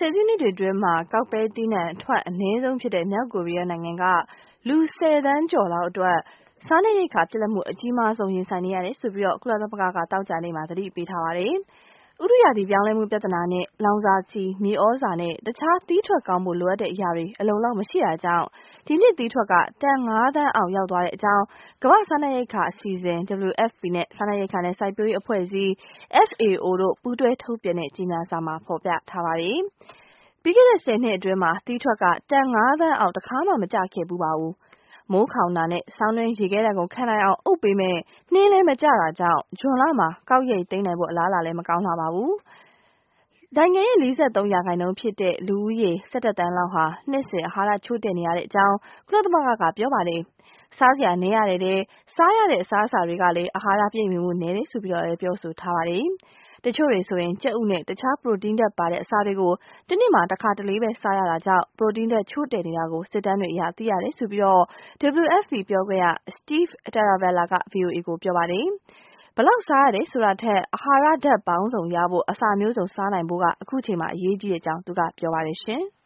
စုနှစ်တွေအတွင်းမှာကောက်ပဲသီးနှံအထွက်အနည်းဆုံးဖြစ်တဲ့မြောက်ကိုရီးယားနိုင်ငံကလူ10 သန်းကျော်လောက်အတွက်စားနပ်ရိက္ခာပြတ်လတ်မှုအကြီးမားဆုံးရင်ဆိုင်နေရတယ်ဆိုပြီးကုလသမဂ္ဂကသောကြာနေ့မှာသတိပေးထားပါတယ်။ဥတုရာသီပြောင်းလဲမှုပြဿနာနဲ့လောင်စာဆီ၊မြေဩဇာနဲ့တခြားသီးထွက်ကောင်းဖို့လိုအပ်တဲ့အရာတွေအလုံအလောက်မရှိတာကြောင့်ဒီနှစ်သီးထွက်ကတန်5 သန်းအောက်ရောက်သွားတဲ့အကြောင်းကမ္ဘာ့စားနပ်ရိက္ခာအစီအစဉ် WFP နဲ့စားနပ်ရိက္ခာနဲ့စိုက်ပျိုးရေးအဖွဲ့အစည်း FAO တို့ပူးတွဲထုတ်ပြန်တဲ့ကြေညာစာမှာဖော်ပြထားပါတယ်။ပြီးခဲ့တဲ့10 နှစ်အတွင်းမှာသီးထွက်ကတန်5 သန်းအောက်တခါမှမကျခဲ့ဘူးပါဘူး။မိုးခေါင်တာနဲ့ဆောင်းတွင်းရေခဲတံကိုခံနိုင်အောင်အုပ်ပေးမဲ့နှင်းလဲမကျတာကြောင့်ဇွန်လမှာကောက်ရိတ်သိမ်းနိုင်ဖို့အလားအလာလည်းမကောင်းလှပါဘူး။နိုင်ငံရဲ့43%ဖြစ်တဲ့လူဦးရေ17 သန်းလောက်ဟာနှစ်စဉ်အာဟာရချို့တဲ့နေရတဲ့အကြောင်းကုလသမဂ္ဂကပြောပါတယ်။စားစရာနည်းရတဲ့စားရတဲ့အစားအစာတွေကလည်းအာဟာရပြည့်မီမှုနည်းတယ်ဆိုပြီးလည်းပြောဆိုထားပါတယ်။တချို့တွေဆိုရင်ကြက်ဥနဲ့တခြားပရိုတင်းဓာတ်ပါတဲ့အစာတွေကိုတစ်နှစ်မှာတစ်ခါတလေပဲစားရတာကြောင့်ပရိုတင်းဓာတ်ချို့တဲ့နေတာကိုစစ်တမ်းတွေအရသိရတယ်ဆိုပြီးWFP ပြောခွင့်ရ Steve Taravella က VOA ကိုပြောပါတယ်။ဘယ်လောက်စားရတယ်ဆိုတာထက်အာဟာရဓာတ်ပေါင်းစုံရဖို့အစာမျိုးစုံစားနိုင်ဖို့ကအခုချိန်မှာအရေးကြီးတဲ့အကြောင်းသူကပြောပါတယ်ရှင်။